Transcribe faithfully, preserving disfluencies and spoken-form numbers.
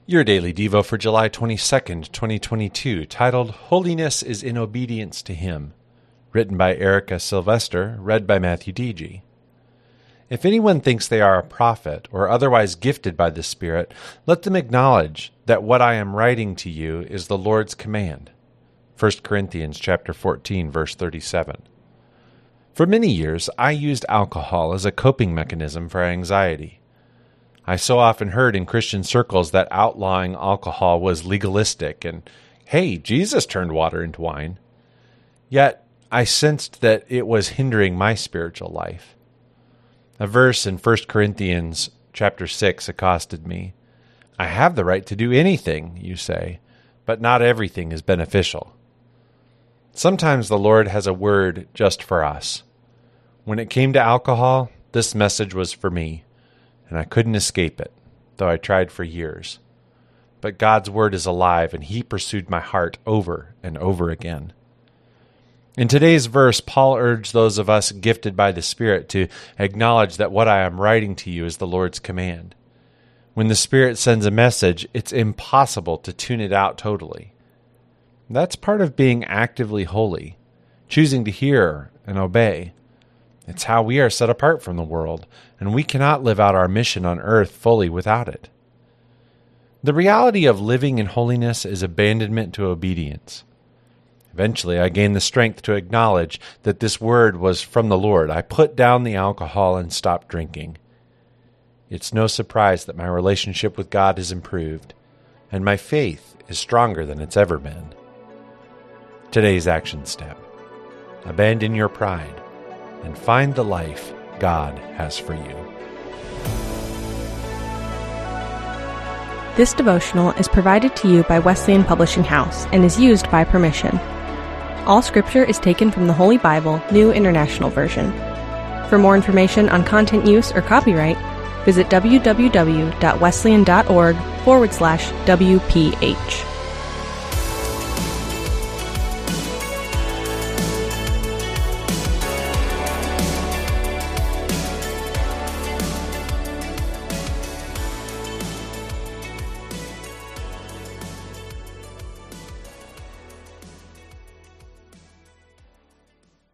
Your Daily Devo for July twenty-second, twenty twenty-two, titled Holiness is in Obedience to Him, written by Erica Sylvester, read by Matthew Deege. If anyone thinks they are a prophet or otherwise gifted by the Spirit, let them acknowledge that what I am writing to you is the Lord's command. First Corinthians chapter fourteen, verse thirty-seven. For many years, I used alcohol as a coping mechanism for anxiety. I so often heard in Christian circles that outlawing alcohol was legalistic and, hey, Jesus turned water into wine. Yet, I sensed that it was hindering my spiritual life. A verse in First Corinthians chapter six accosted me. I have the right to do anything, you say, but not everything is beneficial. Sometimes the Lord has a word just for us. When it came to alcohol, this message was for me, and I couldn't escape it, though I tried for years. But God's word is alive, and He pursued my heart over and over again. In today's verse, Paul urged those of us gifted by the Spirit to acknowledge that what I am writing to you is the Lord's command. When the Spirit sends a message, it's impossible to tune it out totally. That's part of being actively holy, choosing to hear and obey. It's how we are set apart from the world, and we cannot live out our mission on earth fully without it. The reality of living in holiness is abandonment to obedience. Eventually, I gained the strength to acknowledge that this word was from the Lord. I put down the alcohol and stopped drinking. It's no surprise that my relationship with God has improved, and my faith is stronger than it's ever been. Today's action step: abandon your pride and find the life God has for you. This devotional is provided to you by Wesleyan Publishing House and is used by permission. All scripture is taken from the Holy Bible, New International Version. For more information on content use or copyright, visit www.wesleyan.org forward slash WPH.